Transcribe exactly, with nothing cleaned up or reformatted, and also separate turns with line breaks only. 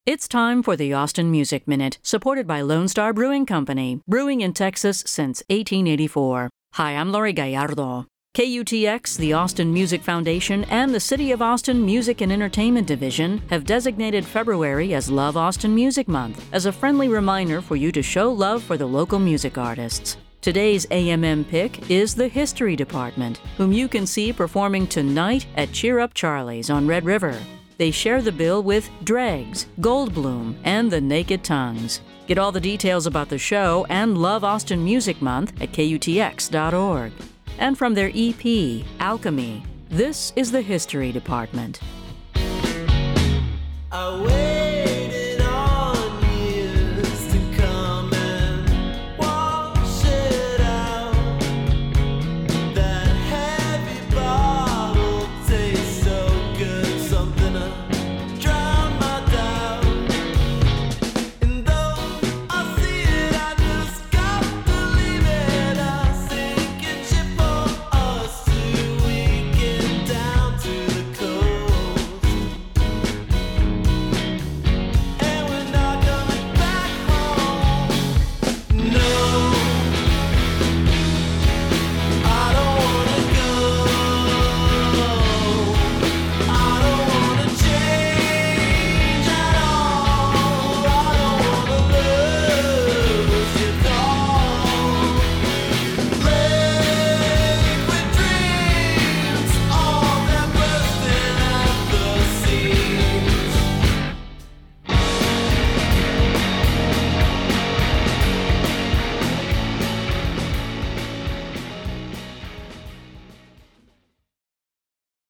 It's time for the Austin Music Minute, supported by Lone Star Brewing Company, brewing in Texas since eighteen eighty-four. Hi, I'm Lori Gallardo. K U T X, the Austin Music Foundation, and the City of Austin Music and Entertainment Division have designated February as Love Austin Music Month as a friendly reminder for you to show love for the local music artists. Today's A M M pick is the History Department, whom you can see performing tonight at Cheer Up Charlie's on Red River. They share the bill with Dregs, Goldblum, and the Naked Tongues. Get all the details about the show and Love Austin Music Month at K U T X dot org. And from their E P, Alchemy, this is the History Department.
Away.